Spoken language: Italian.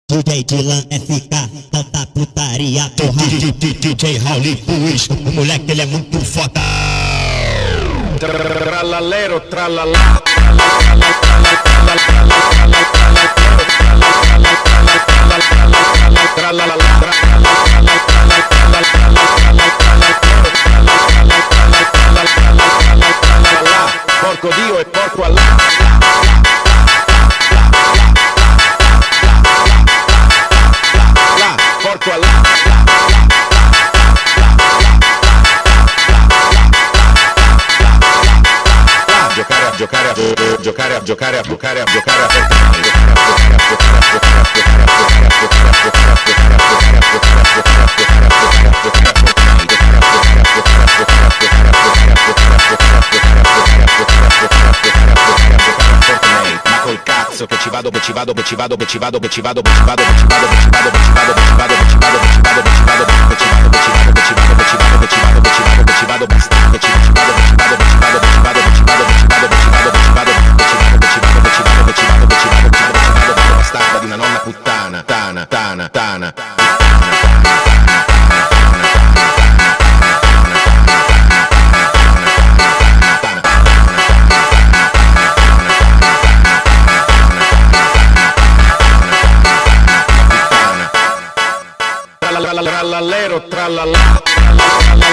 DJ Dylan SK, tanta putaria, porra. DJ Raul Puig, o moleque ele é muito foda. Trallallero, trallallà. Porco Dio e porco Allah. Porco Allah. Giocare ma col cazzo che ci vado bastarda di una nonna puttana, tana. Trallallero, trallallà.